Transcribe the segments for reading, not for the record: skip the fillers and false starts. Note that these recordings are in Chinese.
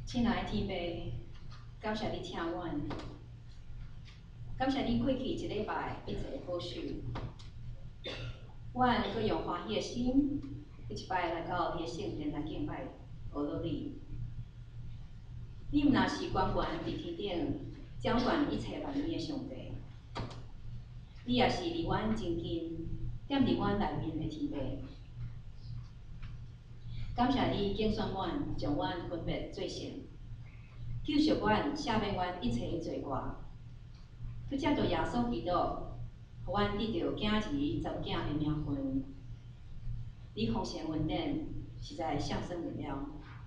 亲爱的天父，感谢你听阮，感谢你过去一礼拜一切保守，阮阁用欢喜的心，一摆来到你的圣殿来敬拜，学到你。你毋若是管管伫天顶掌管一切万物的上帝，你也是离阮真近，踮伫阮内面的天父。感谢你拣选阮，将阮分别做圣。救赎阮，赦免阮一切罪过，去接到耶稣基督，互阮得到囝儿、查某囝的名分。你丰盛恩典实在相生不了。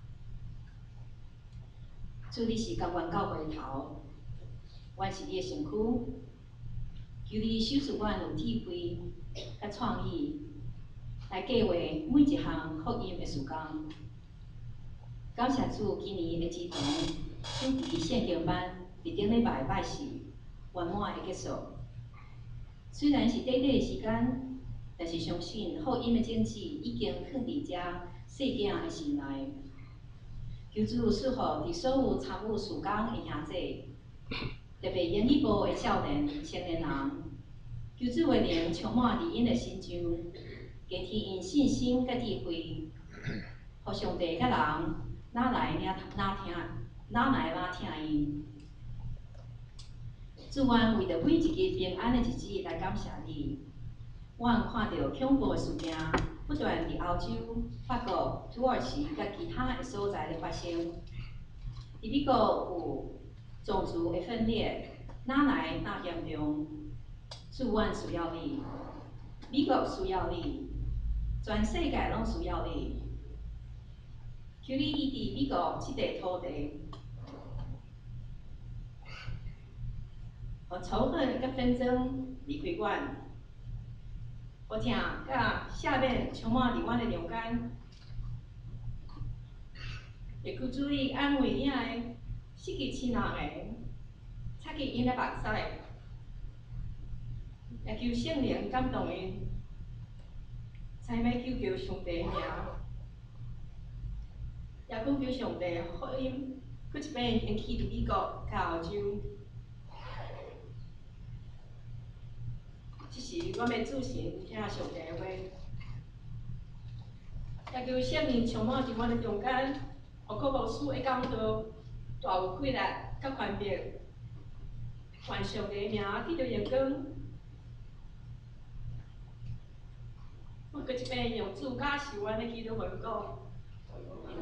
主，你是甘愿到回头，阮是你的身躯，求你手赐阮有智慧、甲创意，来计划每一项福音的事工。感谢主，今年的支持。主题圣经班伫顶礼拜拜四圆满的结束。虽然是短短的时间，但是相信福音的种子已经放伫遮细囝的心内。求主赐福伫所有参与事工的兄弟，特别英语部的少年、青年人。求主的灵充满伫因的心上，加添因信心甲智慧，互上帝甲人哪来听因。主，阮为着每一日平安的日子来感谢你。阮看到恐怖的事件不断伫欧洲、法国、土耳其甲其他的所在咧发生。伫美国有种族的分裂，哪来哪严重？主，阮需要你，美国需要你，全世界拢需要你。求你医治美国这块土地。互仇恨甲纷争离开阮，互疼甲赦免充满伫阮的中间，会求主你安慰遐个失去亲人的，擦去因的目屎，也求圣灵感动因，才要求求上帝名，也恳求上帝福音，搁一遍延续伫美国甲欧洲。这是阮要主神听上帝的话，也求圣灵充满伫阮的中间，互科牧师的讲道大有气力甲宽裕，愿上帝的名得到荣光。我搁一遍用主假受阮的基督文讲。